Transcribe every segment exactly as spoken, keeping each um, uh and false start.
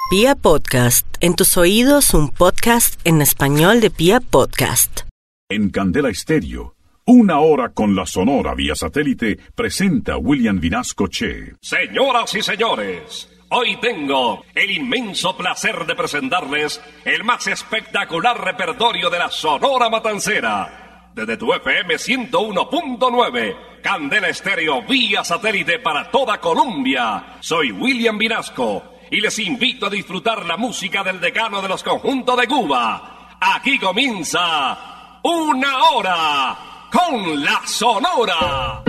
Pia Podcast, en tus oídos un podcast en español de Pia Podcast. En Candela Estéreo, una hora con la Sonora vía satélite, presenta William Vinasco Che. Señoras y señores, hoy tengo el inmenso placer de presentarles el más espectacular repertorio de la Sonora Matancera. Desde tu F M ciento uno punto nueve, Candela Estéreo vía satélite para toda Colombia. Soy William Vinasco y les invito a disfrutar la música del decano de los conjuntos de Cuba. Aquí comienza Una Hora con la Sonora.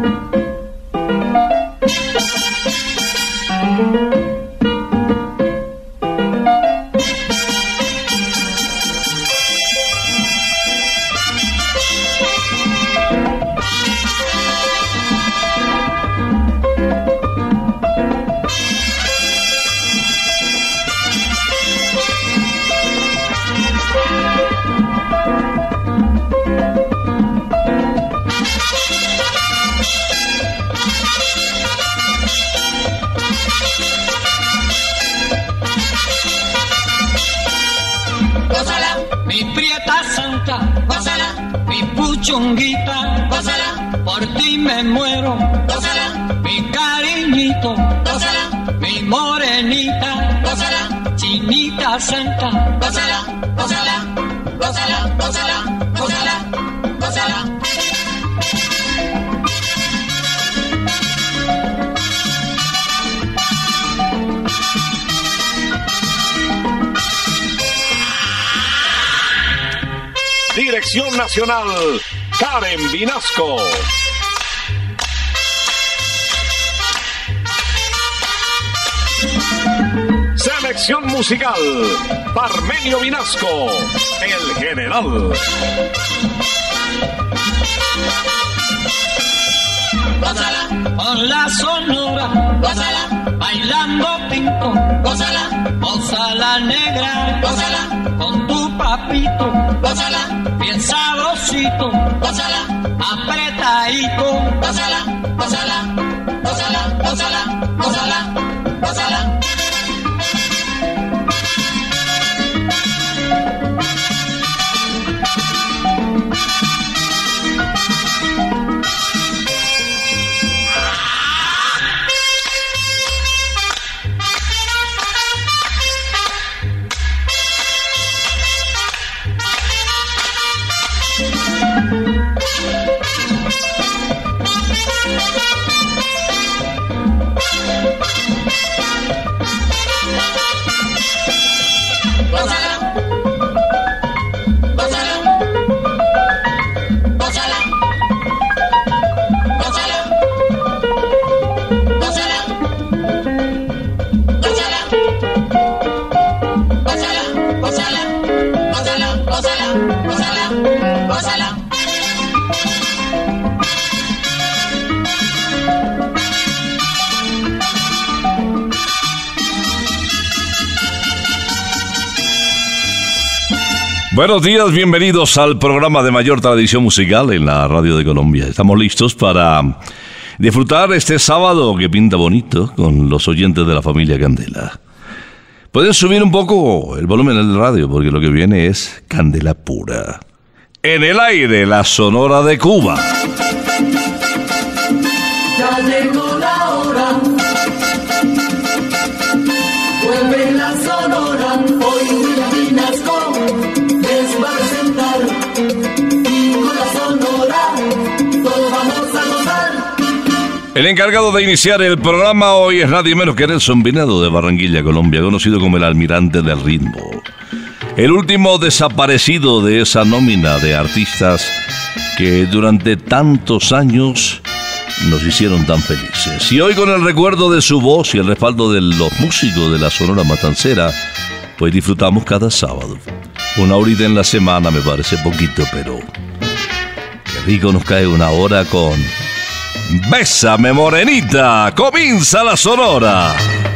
Mi prieta santa, gózala, mi puchunguita, gózala, por ti me muero, gózala, mi cariñito, gózala, mi morenita, gózala, chinita santa, gózala, gózala, gózala, gózala, gózala, gózala. Dirección Nacional, Karen Vinasco. Selección musical, Parmenio Vinasco, el general. Gózala, con la Sonora, gózala, bailando pinto, gózala, gózala negra, gózala, con tu papito, gózala, bien sabrosito, gózala, apretadito, gózala, gózala, gózala, gózala, gózala, gózala. Buenos días, bienvenidos al programa de mayor tradición musical en la radio de Colombia. Estamos listos para disfrutar este sábado que pinta bonito con los oyentes de la familia Candela. Pueden subir un poco el volumen del radio porque lo que viene es Candela pura. En el aire, la Sonora de Cuba. Ya llegó la hora, vuelve la Sonora, hoy William Vinasco les va a presentar, y con la Sonora todos vamos a gozar. El encargado de iniciar el programa hoy es nadie menos que Nelson Pinedo de Barranquilla, Colombia, conocido como el almirante del ritmo. El último desaparecido de esa nómina de artistas que durante tantos años nos hicieron tan felices. Y hoy, con el recuerdo de su voz y el respaldo de los músicos de la Sonora Matancera, pues disfrutamos cada sábado. Una horita en la semana me parece poquito, pero qué rico nos cae una hora con Bésame Morenita. Comienza la Sonora.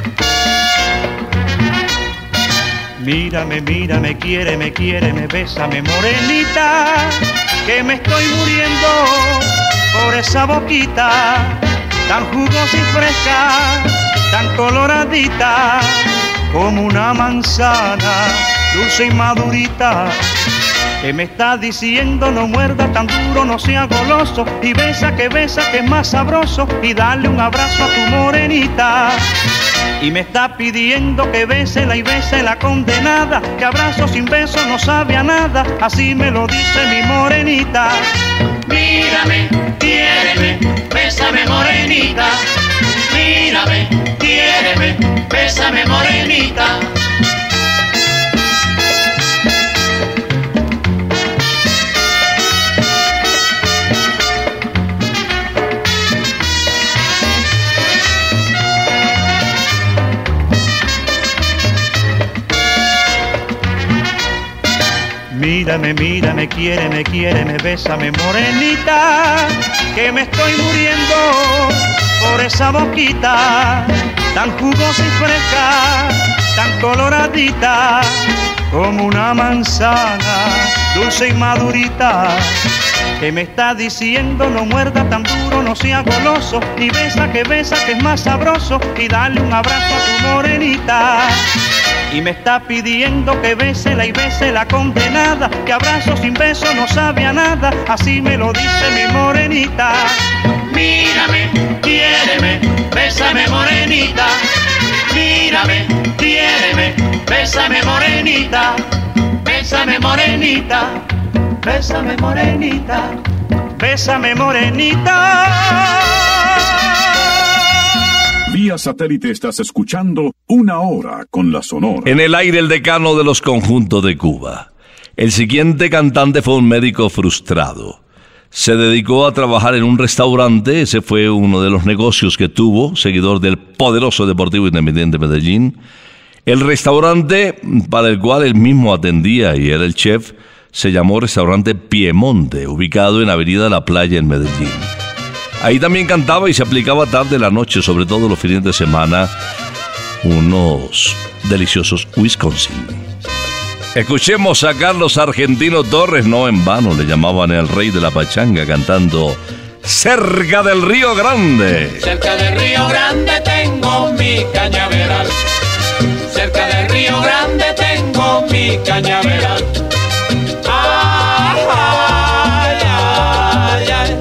Mírame, mírame, quiéreme, quiéreme, bésame morenita, que me estoy muriendo por esa boquita tan jugosa y fresca, tan coloradita, como una manzana, dulce y madurita, que me está diciendo no muerda tan duro, no sea goloso, y besa que besa que es más sabroso, y dale un abrazo a tu morenita. Y me está pidiendo que bésela y bese la condenada, que abrazo sin beso no sabe a nada, así me lo dice mi morenita. Mírame, quiéreme, bésame morenita. Mírame, quiéreme, bésame morenita. Mírame, mírame, quiéreme, quiéreme, bésame morenita, que me estoy muriendo por esa boquita, tan jugosa y fresca, tan coloradita, como una manzana, dulce y madurita, que me está diciendo no muerda tan duro, no sea goloso, y besa que besa que es más sabroso, y dale un abrazo a tu morenita. Y me está pidiendo que bésela y bese la condenada, que abrazo sin beso no sabe a nada, así me lo dice mi morenita. Mírame, quiéreme, bésame morenita. Mírame, quiéreme, bésame morenita. Bésame morenita, bésame morenita, bésame morenita. Vía satélite estás escuchando Una Hora con la Sonora. En el aire el decano de los conjuntos de Cuba. El siguiente cantante fue un médico frustrado. Se dedicó a trabajar en un restaurante, ese fue uno de los negocios que tuvo, seguidor del poderoso Deportivo Independiente de Medellín. El restaurante para el cual él mismo atendía y era el chef, se llamó Restaurante Piemonte, ubicado en Avenida La Playa en Medellín. Ahí también cantaba y se aplicaba tarde la noche, sobre todo los fines de semana, unos deliciosos Wisconsin. Escuchemos a Carlos Argentino Torres, no en vano le llamaban el rey de la pachanga, cantando Cerca del Río Grande. Cerca del Río Grande tengo mi cañaveral. Cerca del Río Grande tengo mi cañaveral. Ay, ay, ay, ay.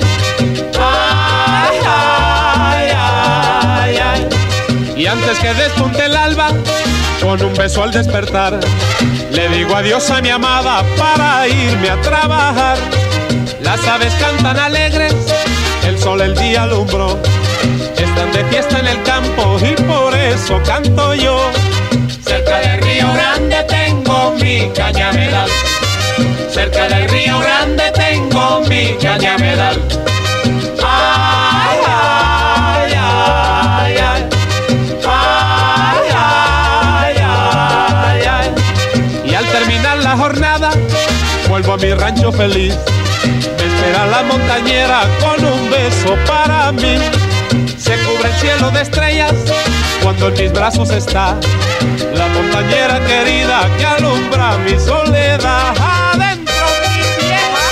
Y antes que despunte el alba, con un beso al despertar, le digo adiós a mi amada para irme a trabajar. Las aves cantan alegres, el sol el día alumbró, están de fiesta en el campo y por eso canto yo. Cerca del Río Grande tengo mi cañaveral. Cerca del Río Grande tengo mi cañaveral. Ay, ay, ay, ay. Ay, ay, ay, ay. Y al terminar la jornada, vuelvo a mi rancho feliz. Me espera la montañera con un beso para mí. Se cubre el cielo de estrellas cuando en mis brazos está la montañera querida que alumbra mi soledad. Adentro mi vieja.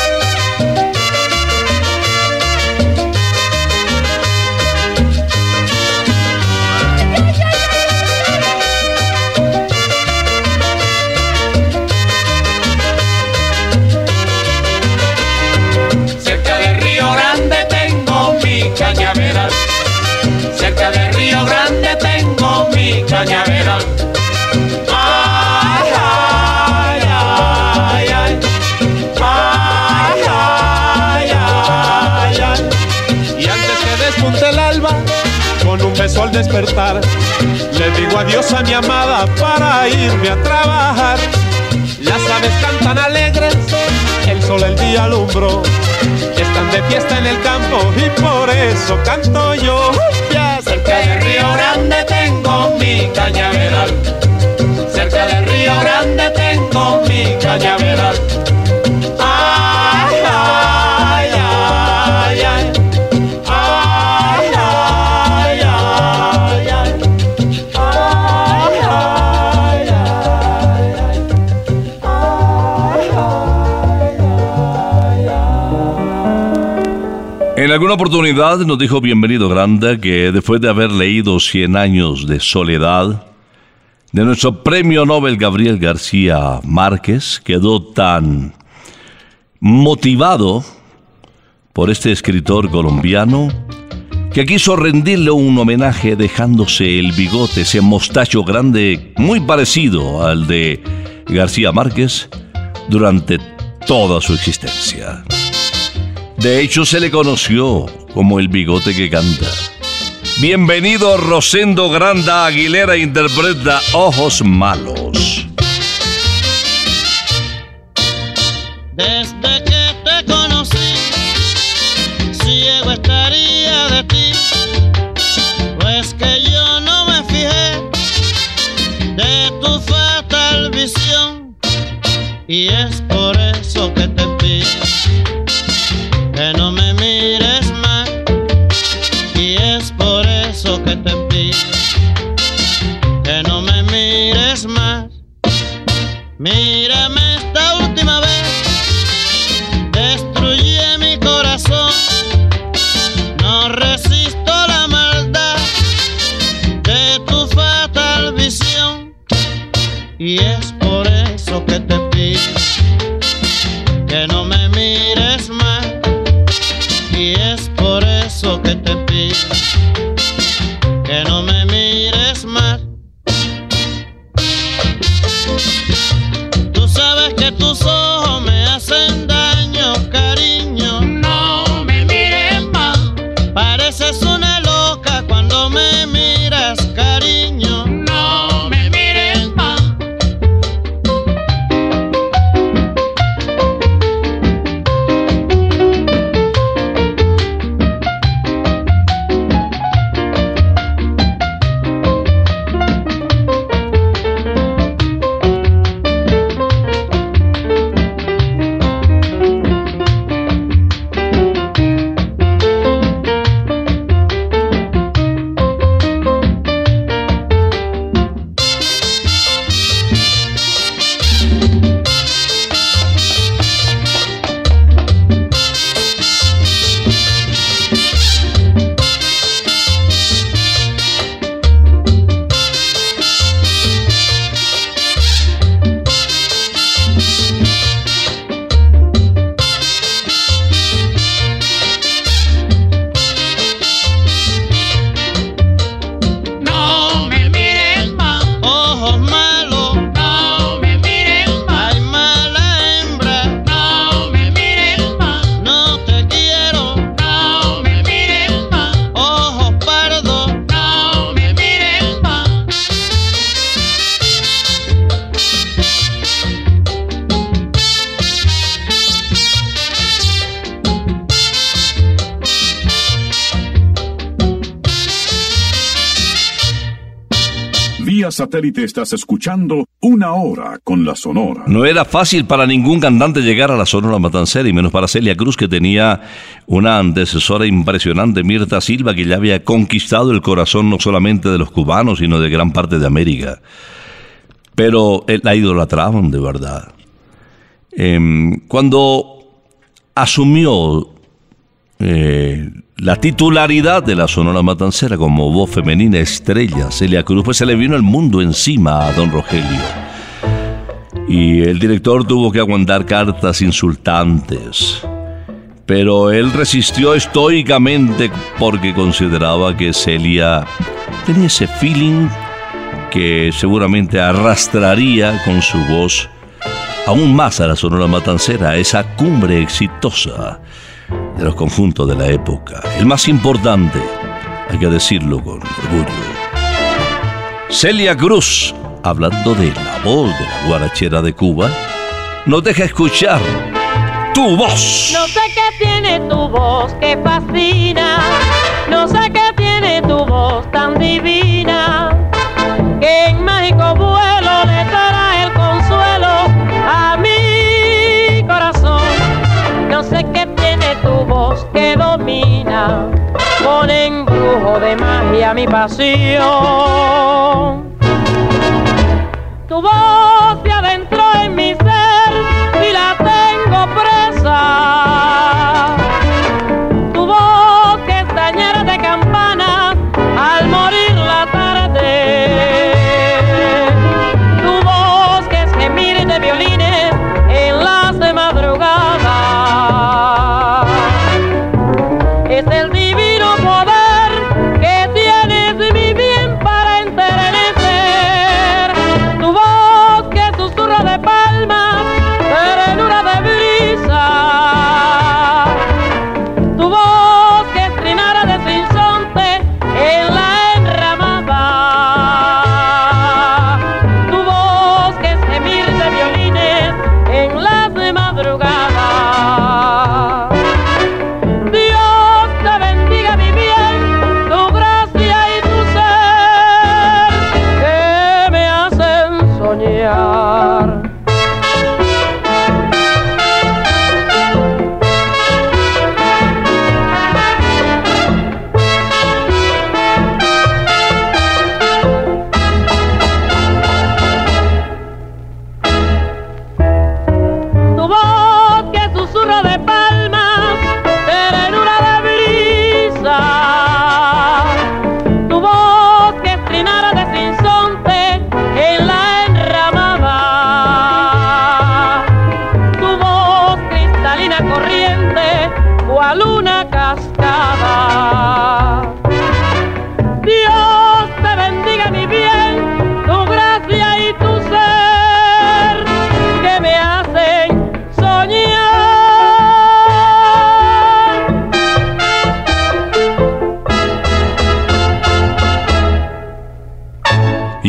Cerca del Río Grande tengo mi cañaveral. Cerca del Río Grande tengo mi cañaveral. Ay, ay, ay, ay. Ay, ay, ay, ay. Y antes que despunte el alba, con un beso al despertar, le digo adiós a mi amada para irme a trabajar. Las aves cantan alegres, el sol el día alumbró, están de fiesta en el campo y por eso canto yo. Cerca del Río Grande tengo mi cañaveral. Cerca del Río Grande tengo mi cañaveral. Ay, ay, ay, ay. Ay, ay, ay, ay. Ay, ay, ay, ay. Ay, ay, ay, ay. En alguna oportunidad nos dijo Bienvenido Granda que después de haber leído Cien años de soledad, de nuestro premio Nobel Gabriel García Márquez, quedó tan motivado por este escritor colombiano que quiso rendirle un homenaje dejándose el bigote, ese mostacho grande muy parecido al de García Márquez durante toda su existencia. De hecho, se le conoció como el bigote que canta. Bienvenido Rosendo Granda Aguilera, interpreta Ojos Malos. Desde que te conocí, ciego estaría de ti, pues que yo no me fijé de tu fatal visión, y es por eso que te pido que no me mires más, y es por eso que te pido que no me mires más. Mírame esta última vez, destruye mi corazón, no resisto la maldad de tu fatal visión, y es por eso que te pido que no me mires más, y es por eso que te pido que no me mires más. Tú sabes que tus ojos me hacen daño, cariño. No me mires más. Pareces una loca cuando me miras, cariño. No me mires más. Vía satélite estás escuchando Una Hora con la Sonora. No era fácil para ningún cantante llegar a la Sonora Matancera, y menos para Celia Cruz, que tenía una antecesora impresionante, Mirta Silva, que ya había conquistado el corazón no solamente de los cubanos, sino de gran parte de América. Pero la idolatraban de verdad. Eh, cuando asumió eh, la titularidad de la Sonora Matancera como voz femenina estrella, Celia Cruz, pues se le vino el mundo encima a don Rogelio. Y el director tuvo que aguantar cartas insultantes, pero él resistió estoicamente porque consideraba que Celia tenía ese feeling que seguramente arrastraría con su voz aún más a la Sonora Matancera, a esa cumbre exitosa de los conjuntos de la época. El más importante, hay que decirlo con orgullo. Celia Cruz, hablando de la voz de la guarachera de Cuba, nos deja escuchar Tu Voz. No sé qué tiene tu voz que fascina, no sé qué tiene tu voz tan divina, que en mágico vuelo le dará el consuelo a mi corazón. No sé qué tiene tu voz que domina con embrujo de magia mi pasión. Tu voz se adentró en mi ser y la tengo presa. Tu voz que está llena de campanas al morir la tarde.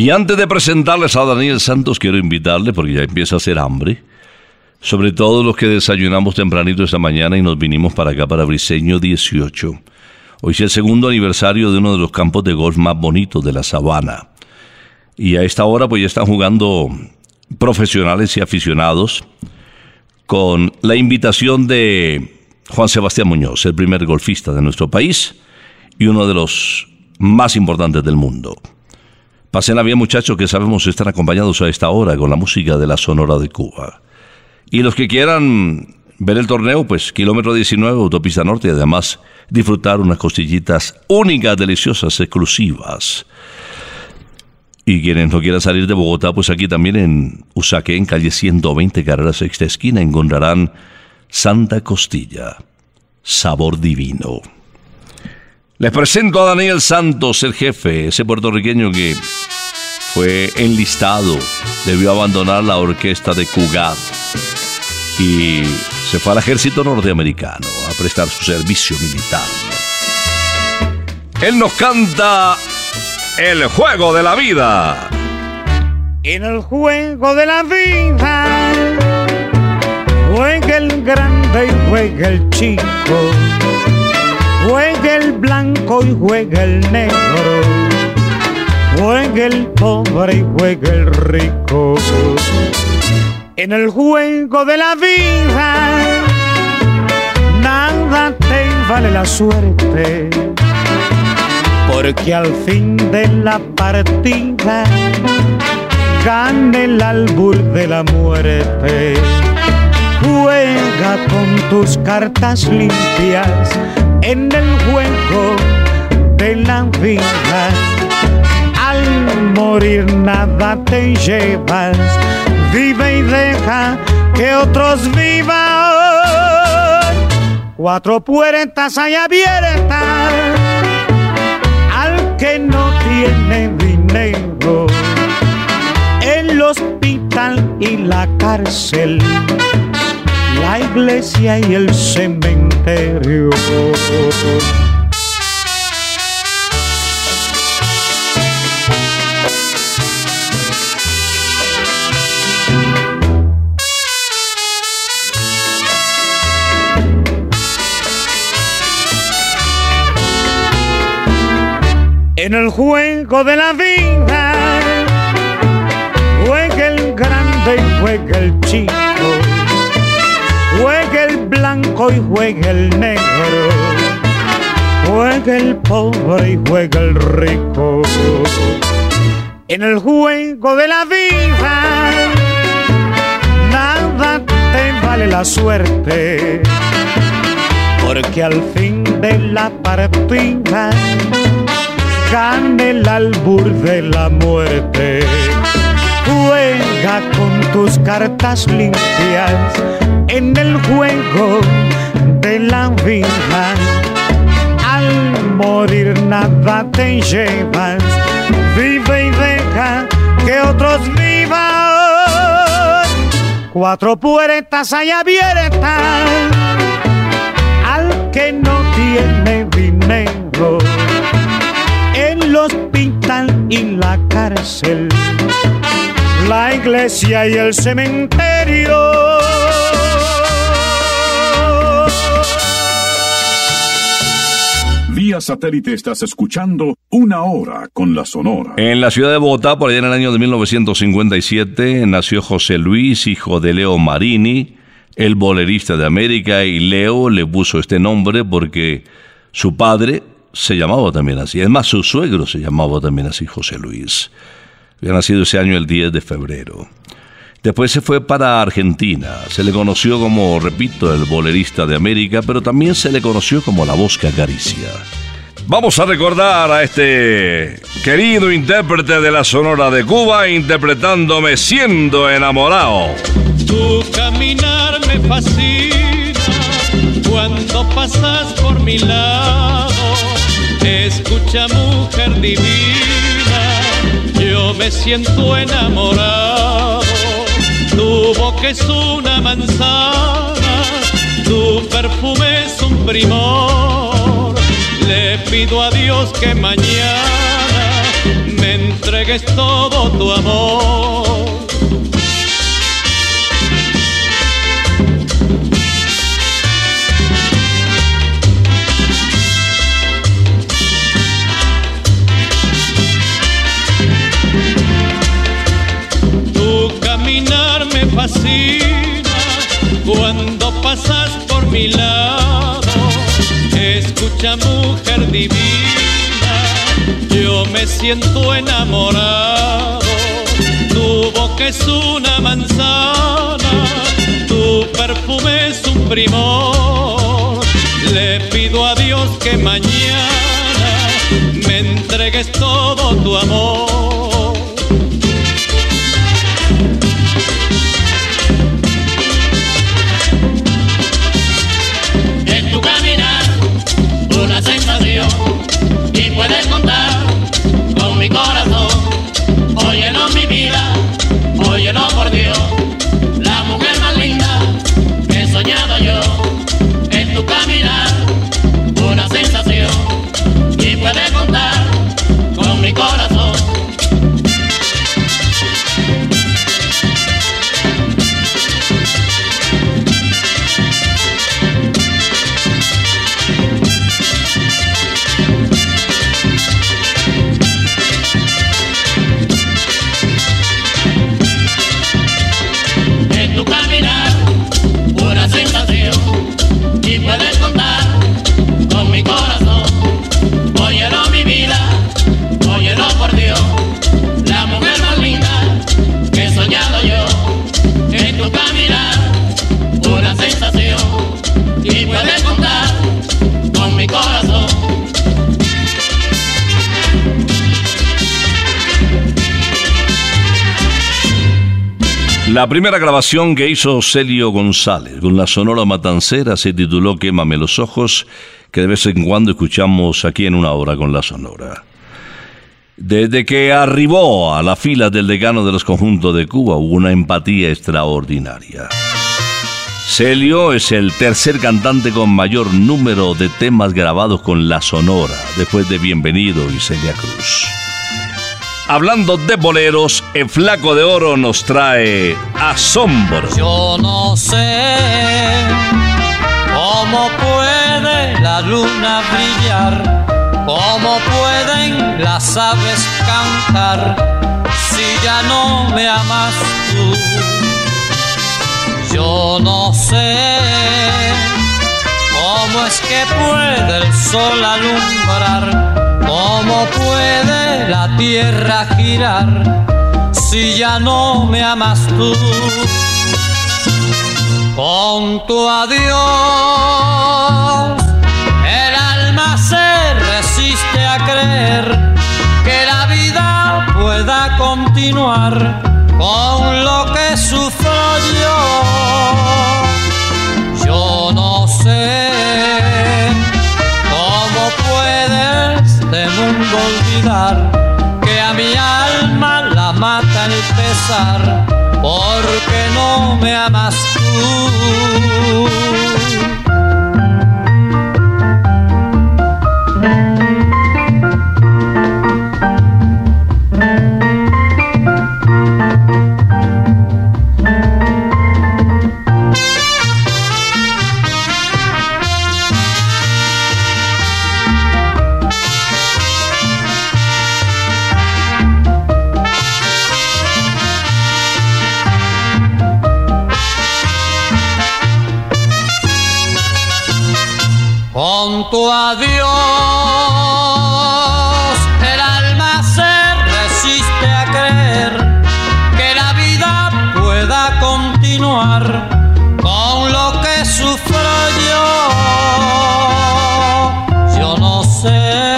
Y antes de presentarles a Daniel Santos, quiero invitarle, porque ya empieza a hacer hambre, sobre todo los que desayunamos tempranito esta mañana y nos vinimos para acá, para Briceño dieciocho. Hoy es el segundo aniversario de uno de los campos de golf más bonitos de la Sabana. Y a esta hora pues ya están jugando profesionales y aficionados con la invitación de Juan Sebastián Muñoz, el primer golfista de nuestro país y uno de los más importantes del mundo. Pásenla bien, muchachos, que sabemos estar acompañados a esta hora con la música de la Sonora de Cuba. Y los que quieran ver el torneo, pues kilómetro diecinueve, autopista norte, y además disfrutar unas costillitas únicas, deliciosas, exclusivas. Y quienes no quieran salir de Bogotá, pues aquí también en Usaquén, en calle ciento veinte, carrera sexta esquina, encontrarán Santa Costilla, sabor divino. Les presento a Daniel Santos, el jefe, ese puertorriqueño que fue enlistado, debió abandonar la orquesta de Cugat y se fue al ejército norteamericano a prestar su servicio militar. Él nos canta El Juego de la Vida. En el juego de la vida juega el grande y juega el chico, juega el blanco y juega el negro, juega el pobre y juega el rico. En el juego de la vida nada te vale la suerte, porque al fin de la partida gana el albur de la muerte. Juega con tus cartas limpias en el juego de la vida. Al morir nada te llevas, vive y deja que otros vivan. Cuatro puertas hay abiertas al que no tiene dinero: el hospital y la cárcel, la iglesia y el cementerio. En el juego de la vida juega el grande y juega el chico, juega el blanco y juega el negro, juega el pobre y juega el rico. En el juego de la vida nada te vale la suerte, porque al fin de la partida gana el albur de la muerte. Juega con tus cartas limpias en el juego de la vida. Al morir nada te llevas, vive y deja que otros vivan. Cuatro puertas hay abiertas al que no tiene dinero: el hospital y la cárcel, la iglesia y el cementerio. Vía satélite estás escuchando Una Hora con la Sonora. En la ciudad de Bogotá, por allá en el año de mil novecientos cincuenta y siete, nació José Luis, hijo de Leo Marini, el bolerista de América, y Leo le puso este nombre porque su padre se llamaba también así. Es más, su suegro se llamaba también así, José Luis. Había nacido ese año el diez de febrero. Después se fue para Argentina. Se le conoció como, repito, el bolerista de América, pero también se le conoció como la voz que acaricia. Vamos a recordar a este querido intérprete de la Sonora de Cuba, interpretándome Siendo Enamorado. Tu caminar me fascina cuando pasas por mi lado. Escucha, mujer divina, yo me siento enamorado. Tu boca es una manzana, tu perfume es un primor. Le pido a Dios que mañana me entregues todo tu amor. Tu caminar me fascina cuando pasas por mi lado. Escucha, mujer divina, yo me siento enamorado. Tu boca es una manzana, tu perfume es un primor. Le pido a Dios que mañana me entregues todo tu amor. En tu caminar una sensación y puedes contar con mi corazón. Óyelo mi vida, óyelo por Dios, la mujer más linda que he soñado yo. En tu caminar una sensación y puedes contar con mi corazón. Y puedes contar con mi corazón. Óyelo mi vida, óyelo por Dios, la mujer más linda que he soñado yo. En tu caminar una sensación y puedes contar con mi corazón. La primera grabación que hizo Celio González con la Sonora Matancera se tituló Quémame los ojos, que de vez en cuando escuchamos aquí en Una Hora con la Sonora. Desde que arribó a la fila del decano de los conjuntos de Cuba hubo una empatía extraordinaria. Celio es el tercer cantante con mayor número de temas grabados con la Sonora, después de Bienvenido y Celia Cruz. Hablando de boleros, el Flaco de Oro nos trae Asombro. Yo no sé cómo puede la luna brillar, cómo pueden las aves cantar, si ya no me amas tú. Yo no sé cómo es que puede el sol alumbrar, cómo puede la tierra girar, si ya no me amas tú. Con tu adiós el alma se resiste a creer que la vida pueda continuar con lo que sufro yo. Yo no sé cómo puede este mundo olvidar que a mi alma la mata el pesar, porque no me amas tú. Con tu adiós el alma se resiste a creer que la vida pueda continuar con lo que sufro yo. Yo no sé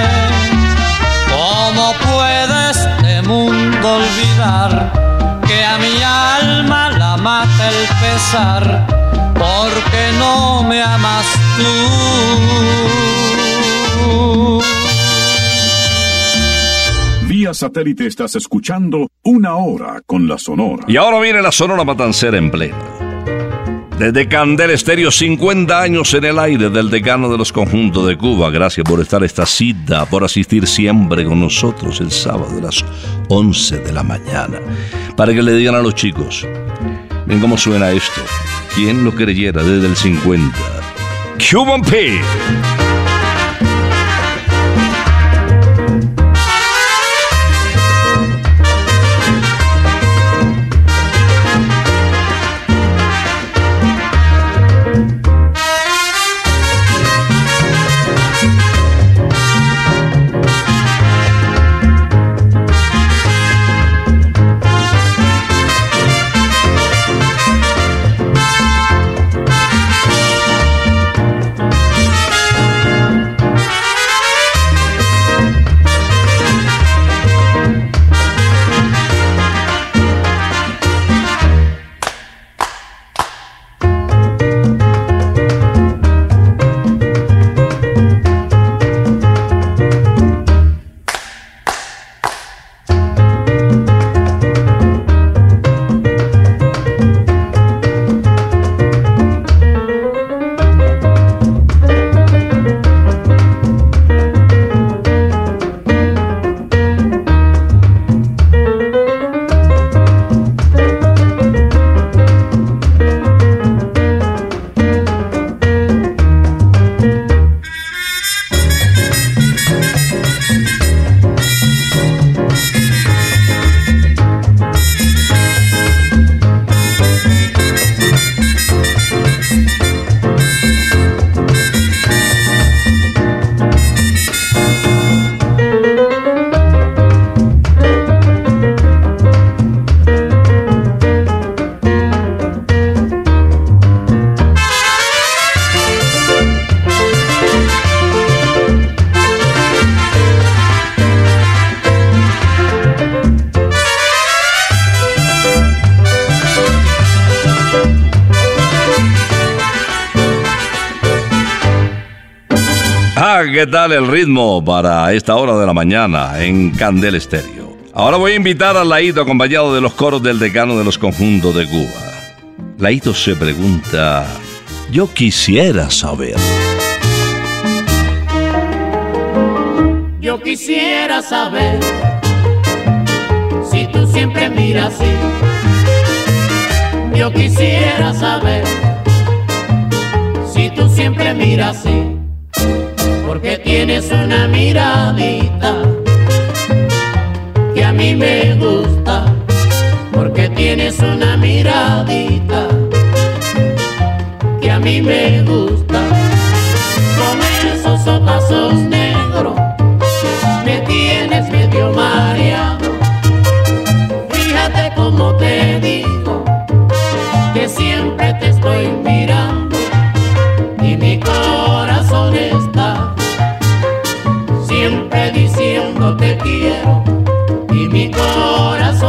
cómo puede este mundo olvidar que a mi alma la mata el pesar, porque no me amas tú. Vía satélite estás escuchando Una Hora con la Sonora. Y ahora viene la Sonora Matancera en pleno. Desde Candela Estéreo, cincuenta años en el aire del decano de los conjuntos de Cuba. Gracias por estar esta cita, por asistir siempre con nosotros el sábado a las once de la mañana. Para que le digan a los chicos, ven cómo suena esto. ¿Quién lo creyera desde el cincuenta? Cuban Pete. ¿Qué tal el ritmo para esta hora de la mañana en Candela Estéreo? Ahora voy a invitar a Laito acompañado de los coros del decano de los conjuntos de Cuba. Laito se pregunta, yo quisiera saber. Yo quisiera saber si tú siempre miras así. Yo quisiera saber si tú siempre miras así. Porque tienes una miradita que a mí me gusta. Porque tienes una miradita que a mí me gusta. Con esos ojazos negros me tienes medio mareado. Fíjate cómo te digo que siempre te estoy mirando y mi corazón está siempre diciendo te quiero y mi corazón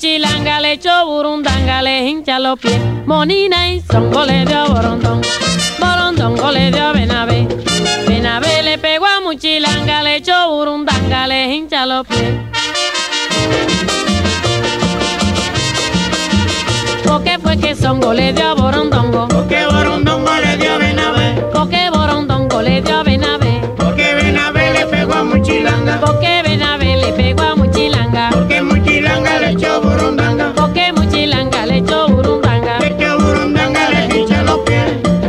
muchilanga, le echó burundanga, le hincha los pies. Monina y zongo le dio borondón, borondongo le dio Benabé. Benabé le pegó a muchilanga, le echó burundanga, le hincha los pies. Porque fue que zongo le dio a borondongo, porque borondongo le dio a Benabé, porque borondongo le dio a Benabé, porque Benabé le pegó a muchilanga, porque Benabé le pegó a muchilanga, porque muchilanga le echó burundanga, porque muchilanga le echó burundanga, le echó burundanga, le hincha los pies.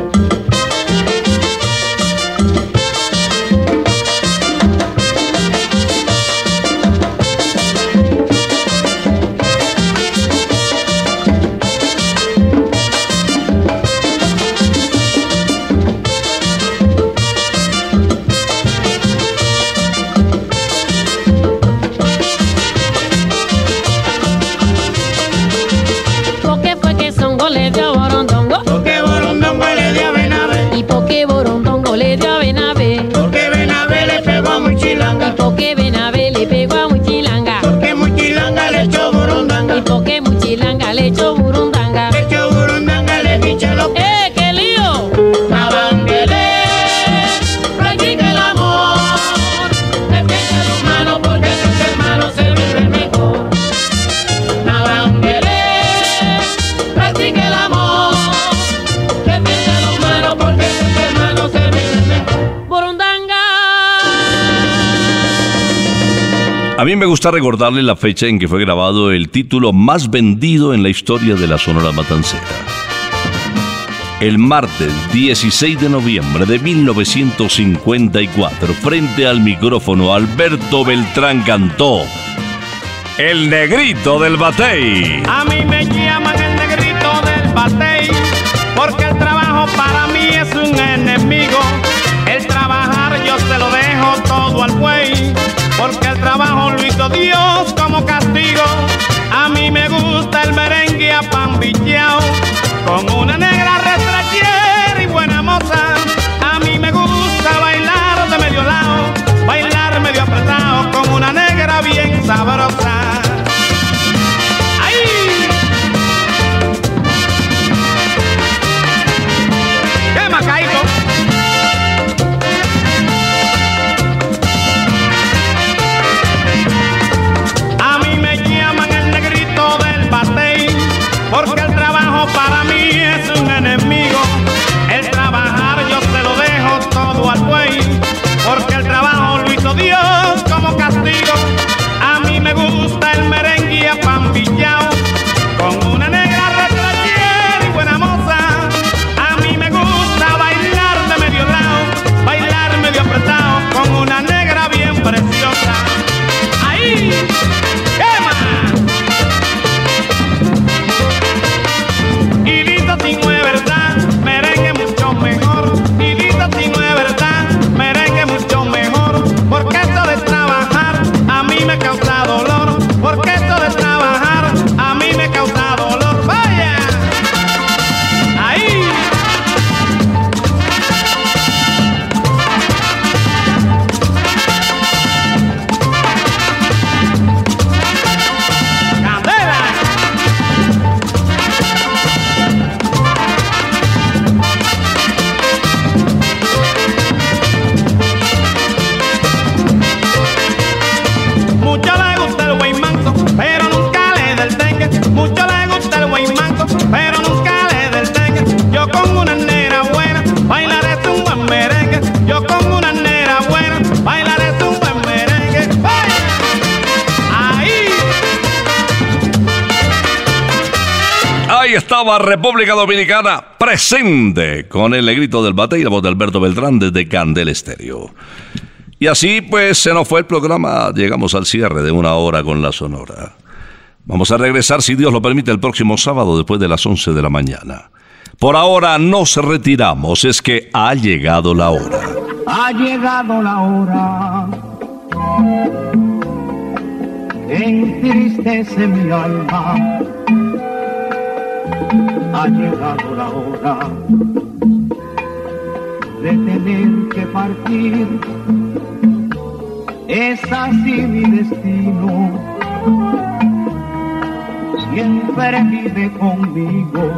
Porque Benabé le pegó a muchilanga, porque muchilanga le echó burundanga, y porque muchilanga le echó burundanga, le echó burundanga, le hincha los pies. ¡Eh, qué lío! Navanguele, practica el amor, defiende a tu hermano porque tus hermanos se viven mejor. Navanguele, practica el amor, defiende a tu hermano porque tus hermanos se viven mejor. Burundanga. A mí me gusta recordarle la fecha en que fue grabado el título más vendido en la historia de la Sonora Matancera. El martes dieciséis de noviembre de mil novecientos cincuenta y cuatro, frente al micrófono, Alberto Beltrán cantó El Negrito del Batey. A mí me llaman el Negrito del Batey, porque el trabajo para mí es un enemigo. El trabajar yo se lo dejo todo al buey, porque el trabajo lo hizo Dios como castigo. A mí me gusta el merengue apambillao, con una negra retrachera y buena moza. A mí me gusta bailar de medio lado, bailar medio apretado, con una negra bien sabrosa. ¡Ay! ¡Qué macaíto! Porque el trabajo para mí es un enemigo. El trabajar yo se lo dejo todo al buey, porque el trabajo lo hizo Dios como castigo. A mí me gusta el merengue apambillao, con una negra retrachera y buena moza. A mí me gusta bailar de medio lado, bailar medio apretado, con una negra bien preciosa. ¡Ahí! ¡Quema! Si no es verdad, merengue mucho mejor. Y dice si no es verdad, merengue mucho mejor. Porque esto de trabajar a mí me causa dolor. Porque esto de trabajar a mí me causa dolor. ¡Vaya! ¡Ahí! Ahí estaba República Dominicana presente con el Negrito del Batey y la voz de Alberto Beltrán desde Candel Estéreo. Y así pues se nos fue el programa, llegamos al cierre de Una Hora con la Sonora. Vamos a regresar, si Dios lo permite, el próximo sábado después de las once de la mañana. Por ahora nos retiramos, es que ha llegado la hora. Ha llegado la hora, entristece mi alma. Ha llegado la hora de tener que partir. Es así mi destino. siempre vive conmigo.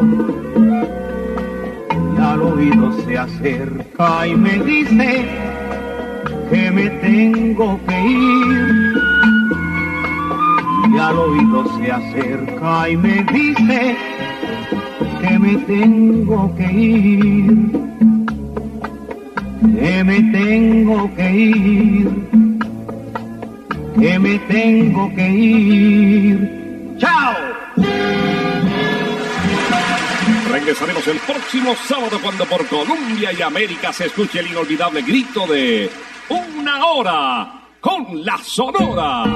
Y al oído se acerca y me dice que me tengo que ir. Y al oído se acerca y me dice que me tengo que ir, que me tengo que ir, que me tengo que ir. ¡Chao! Regresaremos el próximo sábado cuando por Colombia y América se escuche el inolvidable grito de Una Hora con la Sonora.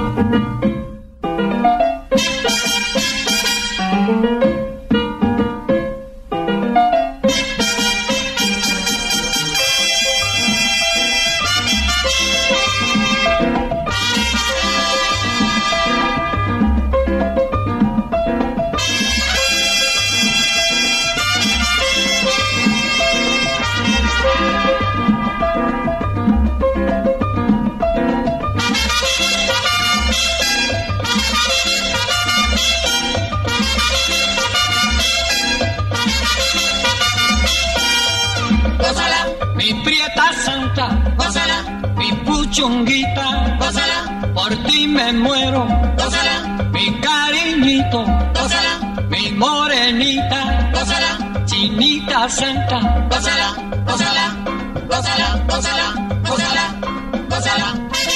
Chunguita, gózala, por ti me muero, gózala, mi cariñito, gózala, mi morenita, gózala, chinita santa, gózala, gózala, gózala, gózala, gózala, gózala.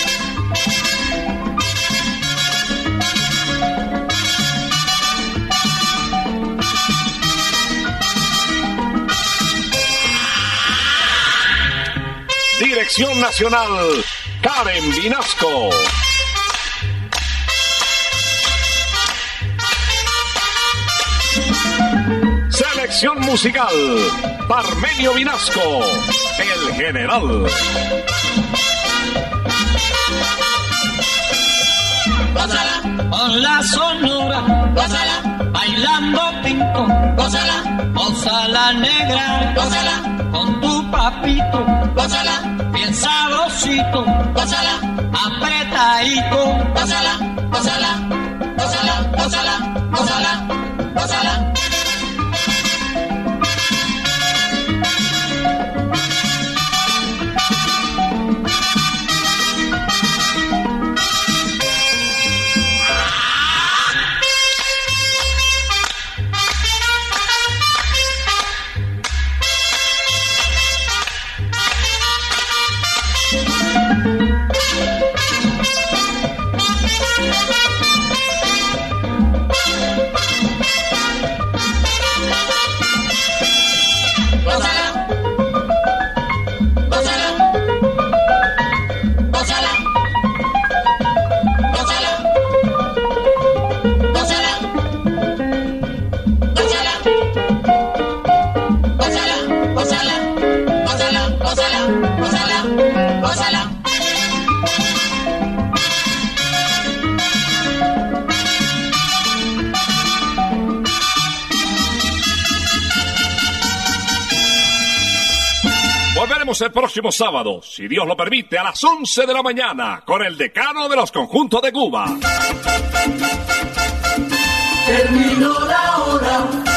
Dirección Nacional, Karen Vinasco. Selección musical, Parmenio Vinasco, el general. Gózala, con la sonora, gózala, bailando pinto, gózala, gózala negra, gózala, con tu papito, gózala, bien sabrosito, gózala, apretadito, gózala, gózala, gózala, gózala, gózala, gózala. El próximo sábado, si Dios lo permite, a las once de la mañana, con el decano de los conjuntos de Cuba. Terminó la hora.